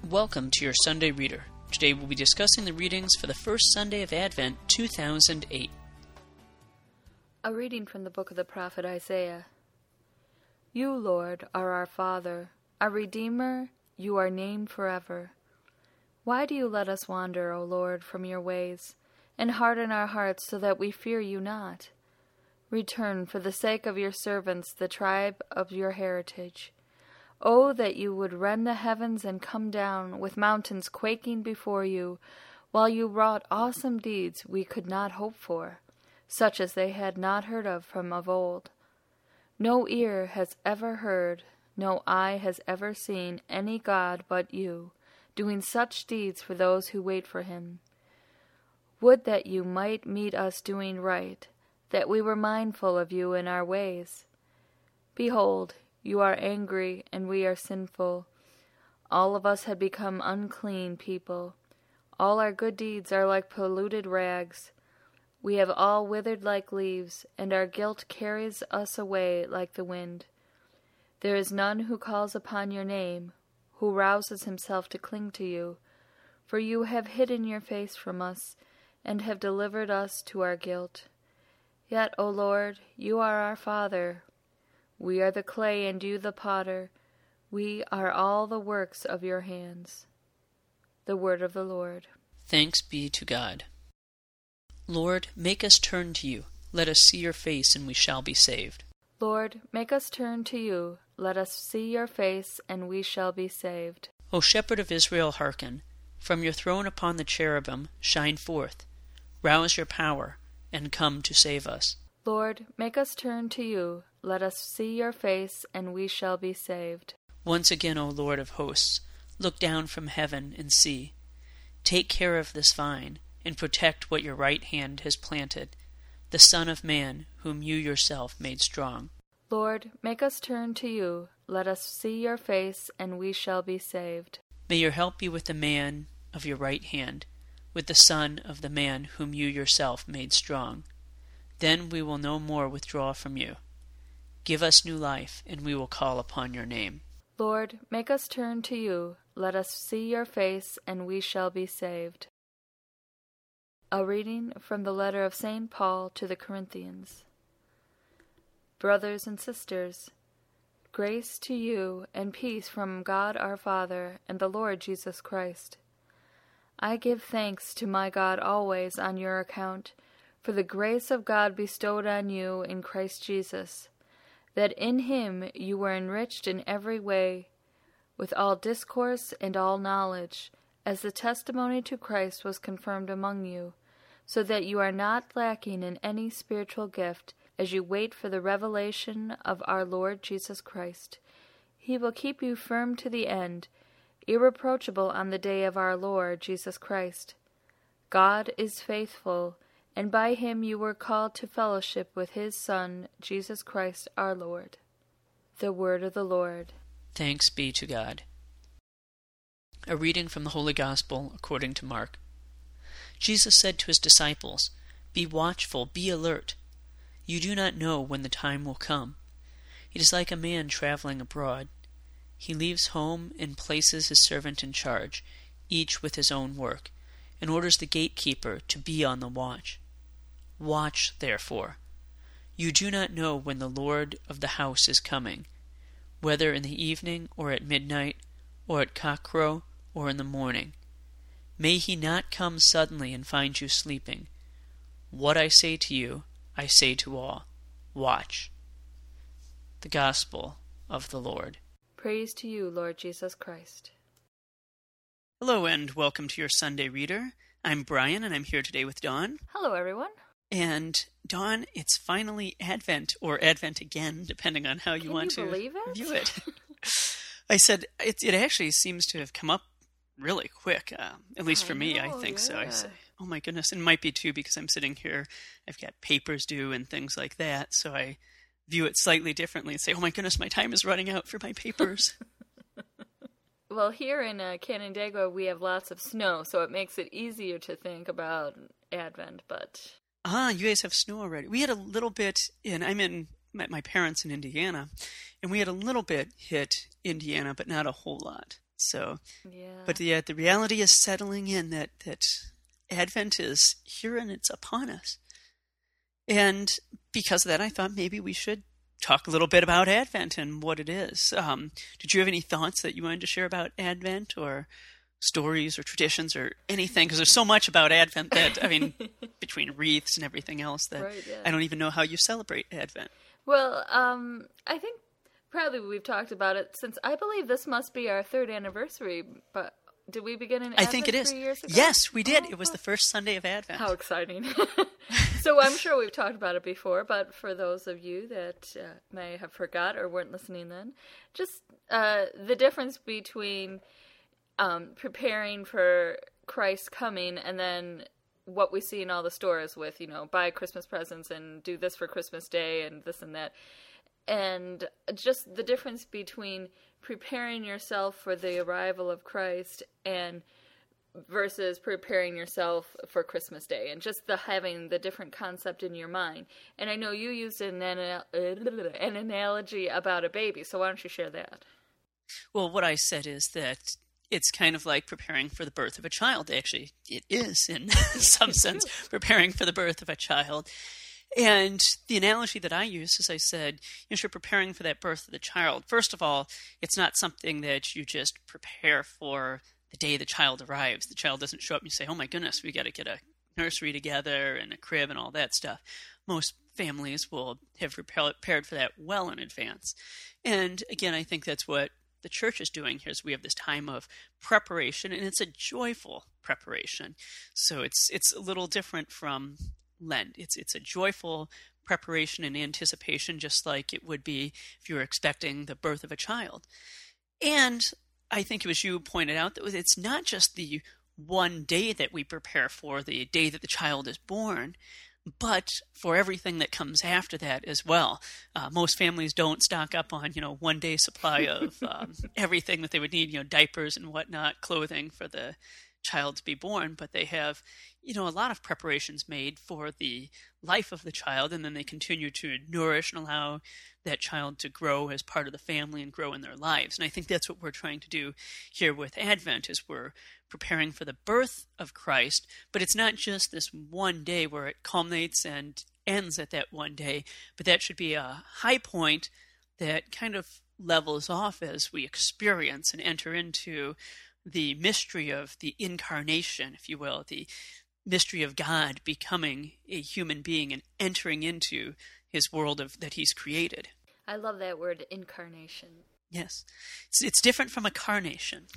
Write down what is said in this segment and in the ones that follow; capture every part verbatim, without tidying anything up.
Welcome to your Sunday Reader. Today we'll be discussing the readings for the first Sunday of Advent, two thousand eight. A reading from the book of the prophet Isaiah. You, Lord, are our Father, our Redeemer, you are named forever. Why do you let us wander, O Lord, from your ways, and harden our hearts so that we fear you not? Return, for the sake of your servants, the tribe of your heritage. Oh, that you would rend the heavens and come down, with mountains quaking before you, while you wrought awesome deeds we could not hope for, such as they had not heard of from of old. No ear has ever heard, no eye has ever seen any God but you, doing such deeds for those who wait for him. Would that you might meet us doing right, that we were mindful of you in our ways. Behold, you are angry, and we are sinful. All of us had become unclean people. All our good deeds are like polluted rags. We have all withered like leaves, and our guilt carries us away like the wind. There is none who calls upon your name, who rouses himself to cling to you. For you have hidden your face from us, and have delivered us to our guilt. Yet, O Lord, you are our Father. We are the clay and you the potter. We are all the works of your hands. The word of the Lord. Thanks be to God. Lord, make us turn to you. Let us see your face, and we shall be saved. Lord, make us turn to you. Let us see your face, and we shall be saved. O Shepherd of Israel, hearken. From your throne upon the cherubim, shine forth. Rouse your power, and come to save us. Lord, make us turn to you. Let us see your face, and we shall be saved. Once again, O Lord of hosts, look down from heaven and see. Take care of this vine, and protect what your right hand has planted, the Son of Man, whom you yourself made strong. Lord, make us turn to you. Let us see your face, and we shall be saved. May your help be with the man of your right hand, with the Son of the man whom you yourself made strong. Then we will no more withdraw from you. Give us new life, and we will call upon your name. Lord, make us turn to you. Let us see your face, and we shall be saved. A reading from the letter of Saint Paul to the Corinthians. Brothers and sisters, grace to you and peace from God our Father and the Lord Jesus Christ. I give thanks to my God always on your account, for the grace of God bestowed on you in Christ Jesus, that in him you were enriched in every way, with all discourse and all knowledge, as the testimony to Christ was confirmed among you, so that you are not lacking in any spiritual gift, as you wait for the revelation of our Lord Jesus Christ. He will keep you firm to the end, irreproachable on the day of our Lord Jesus Christ. God is faithful, and by him you were called to fellowship with his Son, Jesus Christ our Lord. The word of the Lord. Thanks be to God. A reading from the Holy Gospel according to Mark. Jesus said to his disciples, Be watchful, be alert. You do not know when the time will come. It is like a man traveling abroad. He leaves home and places his servant in charge, each with his own work, and orders the gatekeeper to be on the watch. Watch, therefore. You do not know when the Lord of the house is coming, whether in the evening or at midnight, or at cockcrow, or in the morning. May he not come suddenly and find you sleeping. What I say to you, I say to all, watch. The Gospel of the Lord. Praise to you, Lord Jesus Christ. Hello and welcome to your Sunday Reader. I'm Brian and I'm here today with Dawn. Hello, everyone. And Dawn, it's finally Advent, or Advent again, depending on how you Can want you to believe it? view it. I said it, it actually seems to have come up really quick, uh, at least for I me, know, I think yeah. so. I say, oh my goodness, and it might be too because I'm sitting here, I've got papers due and things like that, so I view it slightly differently and say, oh my goodness, my time is running out for my papers. Well, here in uh, Canandaigua, we have lots of snow, so it makes it easier to think about Advent, but... Ah, you guys have snow already. We had a little bit in, I'm in, met my parents in Indiana, and we had a little bit hit Indiana, but not a whole lot. So, Yeah. but the, uh, the reality is settling in that, that Advent is here and it's upon us. And because of that, I thought maybe we should talk a little bit about Advent and what it is. Um, did you have any thoughts that you wanted to share about Advent, or stories or traditions or anything? Because there's so much about Advent that, I mean, between wreaths and everything else, that Right, yeah. I don't even know how you celebrate Advent. Well, um, I think probably we've talked about it since, I believe this must be our third anniversary, but did we begin in Advent I think it is. three years ago? Yes, we did. Oh, It was the first Sunday of Advent. How exciting. So I'm sure we've talked about it before, but for those of you that uh, may have forgot or weren't listening then, just uh, the difference between um, preparing for Christ's coming and then what we see in all the stores with, you know, buy Christmas presents and do this for Christmas Day and this and that. And just the difference between preparing yourself for the arrival of Christ and versus preparing yourself for Christmas Day, and just the having the different concept in your mind. And I know you used an, an, an analogy about a baby, so why don't you share that? Well, what I said is that it's kind of like preparing for the birth of a child. Actually, it is in some sense preparing for the birth of a child. And the analogy that I used is I said, you know, you're preparing for that birth of the child. First of all, it's not something that you just prepare for the day the child arrives. The child doesn't show up and you say, oh my goodness, we got to get a nursery together and a crib and all that stuff. Most families will have prepared for that well in advance. And again, I think that's what the church is doing here, is we have this time of preparation, and it's a joyful preparation. So it's it's a little different from Lent. It's it's a joyful preparation and anticipation, just like it would be if you were expecting the birth of a child. And I think it was you who pointed out that it's not just the one day that we prepare for, the day that the child is born, but for everything that comes after that as well. Uh, most families don't stock up on, you know, one day supply of um, everything that they would need, you know, diapers and whatnot, clothing for the child to be born, but they have, you know, a lot of preparations made for the life of the child, and then they continue to nourish and allow that child to grow as part of the family and grow in their lives. And I think that's what we're trying to do here with Advent, is we're preparing for the birth of Christ, but it's not just this one day where it culminates and ends at that one day, but that should be a high point that kind of levels off as we experience and enter into the mystery of the incarnation, if you will, the mystery of God becoming a human being and entering into his world of that he's created. I love that word, incarnation. Yes. It's, it's different from a carnation.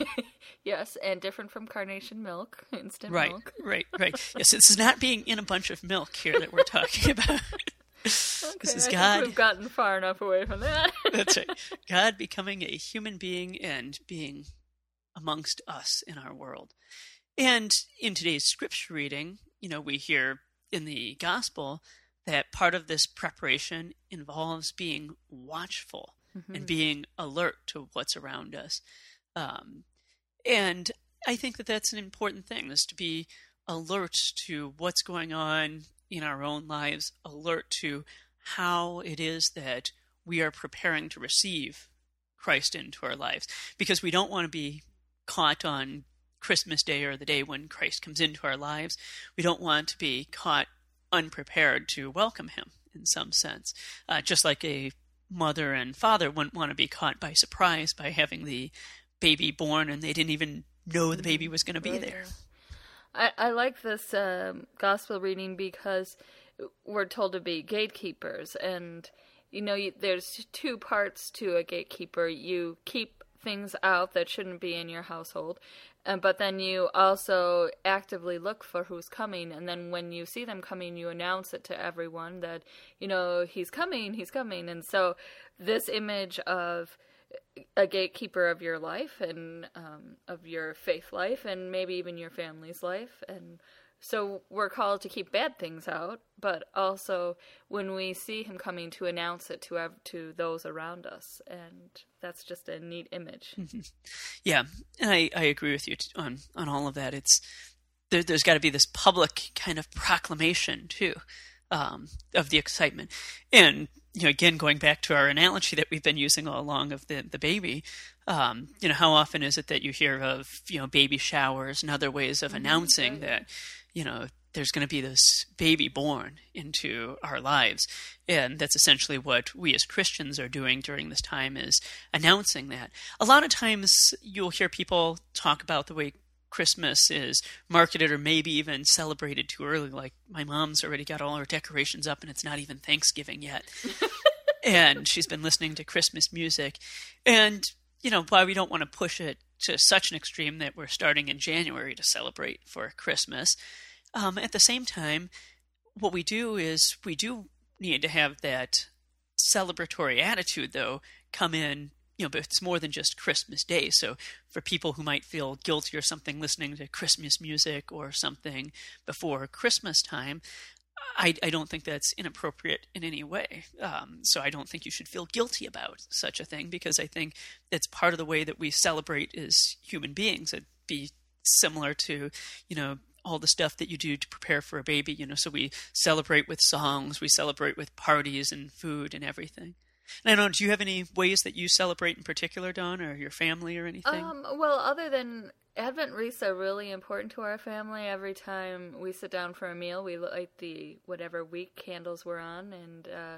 Yes, and different from carnation milk, instant right, milk. Right, right, right. Yes, it's not being in a bunch of milk here that we're talking about. Okay, this is I God. think we've gotten far enough away from that. That's right. God becoming a human being and being amongst us in our world. And in today's scripture reading, you know, we hear in the gospel that part of this preparation involves being watchful mm-hmm. and being alert to what's around us. Um, and I think that that's an important thing, is to be alert to what's going on in our own lives, alert to how it is that we are preparing to receive Christ into our lives, because we don't want to be caught on Christmas Day or the day when Christ comes into our lives. We don't want to be caught unprepared to welcome him in some sense. Uh, just like a mother and father wouldn't want to be caught by surprise by having the baby born and they didn't even know the baby was going to be right. there. I, I like this um, gospel reading because we're told to be gatekeepers. And, you know, you, there's two parts to a gatekeeper. You keep things out that shouldn't be in your household, uh, but then you also actively look for who's coming, and then when you see them coming, you announce it to everyone that, you know, he's coming, he's coming. And so this image of a gatekeeper of your life and um, of your faith life and maybe even your family's life. And so we're called to keep bad things out, but also when we see him coming, to announce it to ev- to those around us. And that's just a neat image. Mm-hmm. Yeah, and I, I agree with you t- on, on all of that. It's there, there's got to be this public kind of proclamation, too, um, of the excitement. And, you know, again, going back to our analogy that we've been using all along of the, the baby, um, you know, how often is it that you hear of, you know, baby showers and other ways of announcing mm-hmm. that, you know, there's going to be this baby born into our lives. And that's essentially what we as Christians are doing during this time, is announcing that. A lot of times you'll hear people talk about the way Christmas is marketed or maybe even celebrated too early. Like, my mom's already got all her decorations up and it's not even Thanksgiving yet. And she's been listening to Christmas music. And, you know, while we don't want to push it to such an extreme that we're starting in January to celebrate for Christmas, Um, at the same time, what we do is we do need to have that celebratory attitude, though, come in, you know, but it's more than just Christmas Day. So for people who might feel guilty or something listening to Christmas music or something before Christmas time, I, I don't think that's inappropriate in any way. Um, so I don't think you should feel guilty about such a thing, because I think it's part of the way that we celebrate as human beings. It'd be similar to, you know, all the stuff that you do to prepare for a baby, you know, so we celebrate with songs, we celebrate with parties and food and everything. And I don't know, do you have any ways that you celebrate in particular, Dawn, or your family or anything? Um, well, other than Advent wreaths are really important to our family. Every time we sit down for a meal, we light the whatever week candles we're on, and uh,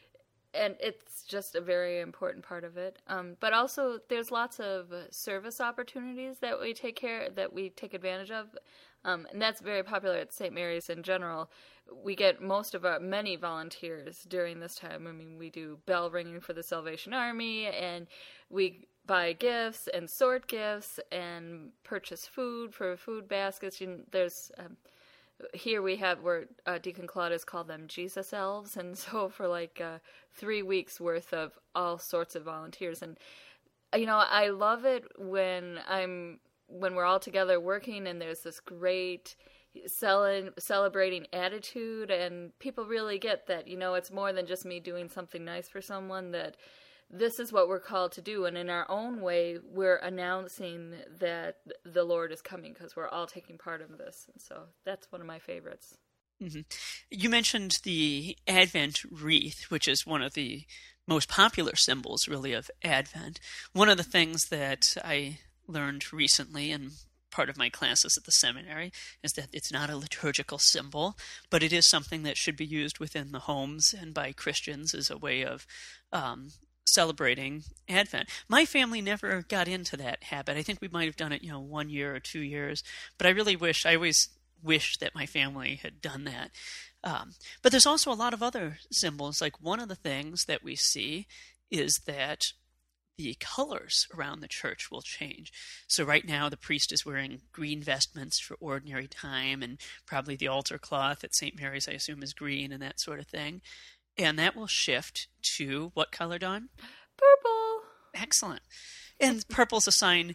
and it's just a very important part of it. Um, but also, there's lots of service opportunities that we take care that we take advantage of. Um, and that's very popular at Saint Mary's in general. We get most of our, many volunteers during this time. I mean, we do bell ringing for the Salvation Army, and we buy gifts and sort gifts and purchase food for food baskets. You know, there's, um, here we have, where uh, Deacon Claude has called them Jesus elves, and so for like uh, three weeks worth of all sorts of volunteers. And, you know, I love it when I'm, when we're all together working and there's this great cel- celebrating attitude, and people really get that, you know, it's more than just me doing something nice for someone, that this is what we're called to do. And in our own way, we're announcing that the Lord is coming, because we're all taking part in this. And so that's one of my favorites. Mm-hmm. You mentioned the Advent wreath, which is one of the most popular symbols, really, of Advent. One of the things that I learned recently in part of my classes at the seminary is that it's not a liturgical symbol, but it is something that should be used within the homes and by Christians as a way of um, celebrating Advent. My family never got into that habit. I think we might have done it, you know, one year or two years, but I really wish, I always wish that my family had done that. Um, but there's also a lot of other symbols. Like, one of the things that we see is that the colors around the church will change. So right now the priest is wearing green vestments for ordinary time, and probably the altar cloth at Saint Mary's, I assume, is green and that sort of thing. And that will shift to what color, Dawn? Purple. Excellent. And purple's a sign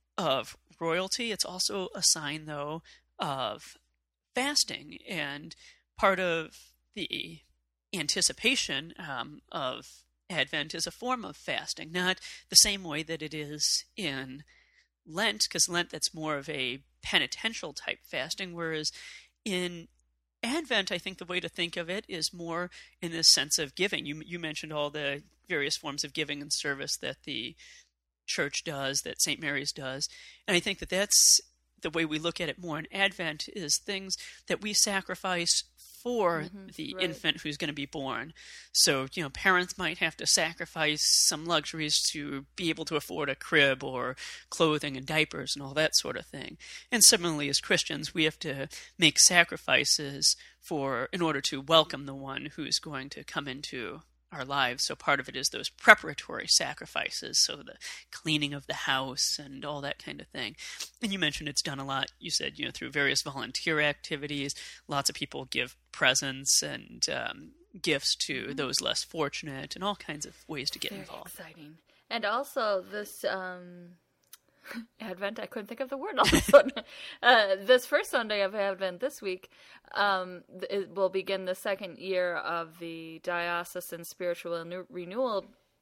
of royalty. It's also a sign, though, of fasting. And part of the anticipation um, of Advent is a form of fasting, not the same way that it is in Lent, because Lent, that's more of a penitential type fasting, whereas in Advent, I think the way to think of it is more in the sense of giving. You you mentioned all the various forms of giving and service that the church does, that Saint Mary's does, and I think that that's the way we look at it more in Advent, is things that we sacrifice for mm-hmm, the right. infant who's going to be born. So, you know, parents might have to sacrifice some luxuries to be able to afford a crib or clothing and diapers and all that sort of thing. And similarly, as Christians, we have to make sacrifices for, in order to welcome the one who's going to come into our lives. So part of it is those preparatory sacrifices, so the cleaning of the house and all that kind of thing. And you mentioned it's done a lot, you said, you know, through various volunteer activities. Lots of people give presents and um, gifts to mm-hmm. those less fortunate, and all kinds of ways to get Very involved. Exciting. And also this um, Advent, I couldn't think of the word all of a sudden. uh, this first Sunday of Advent this week, um, it will begin the second year of the Diocesan Spiritual Renew- Renewal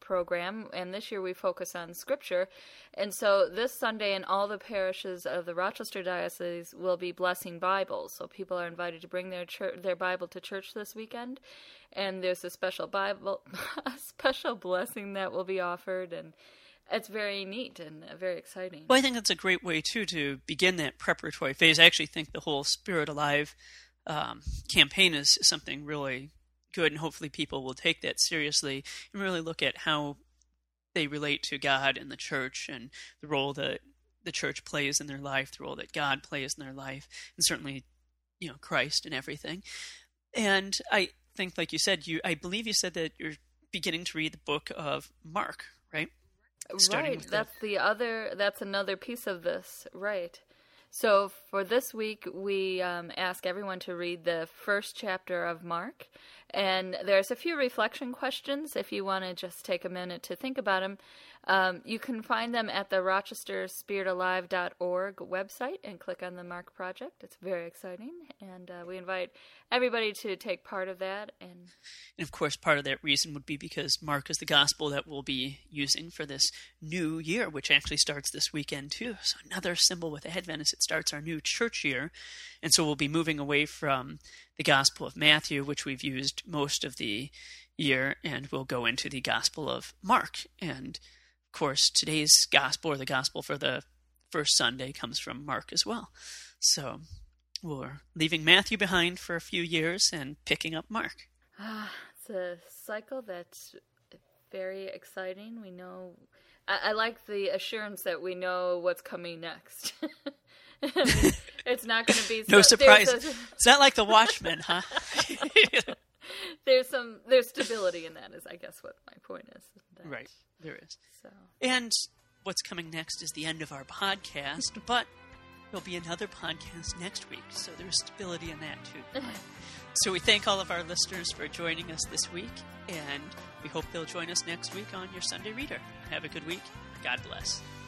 program, and this year we focus on Scripture. And so this Sunday in all the parishes of the Rochester Diocese will be blessing Bibles. So people are invited to bring their church, their Bible to church this weekend, and there's a special Bible, a special blessing that will be offered, and it's very neat and very exciting. Well, I think that's a great way, too, to begin that preparatory phase. I actually think the whole Spirit Alive um, campaign is something really good, and hopefully people will take that seriously and really look at how they relate to God and the church and the role that the church plays in their life, the role that God plays in their life, and certainly, you know, Christ and everything. And I think, like you said, you I believe you said that you're beginning to read the book of Mark, right? Starting right, with that's the... the other, that's another piece of this, right. So for this week, we um, ask everyone to read the first chapter of Mark, and there's a few reflection questions if you want to just take a minute to think about them. Um, you can find them at the rochester spirit alive dot org website and click on the Mark Project. It's very exciting, and uh, we invite everybody to take part of that. And... and of course, part of that reason would be because Mark is the gospel that we'll be using for this new year, which actually starts this weekend too. So another symbol with Advent is it starts our new church year, and so we'll be moving away from the Gospel of Matthew, which we've used most of the year, and we'll go into the Gospel of Mark. And of course, today's gospel, or the gospel for the first Sunday, comes from Mark as well. So we're leaving Matthew behind for a few years and picking up Mark. Ah, it's a cycle that's very exciting. We know, I, I like the assurance that we know what's coming next. I mean, it's not going to be no so, surprise. A, it's not like the Watchmen, huh? There's some there's stability in that, is I guess what my point is. That, right, there is. So. And what's coming next is the end of our podcast, but there'll be another podcast next week, so there's stability in that too. So we thank all of our listeners for joining us this week, and we hope they'll join us next week on your Sunday Reader. Have a good week. God bless.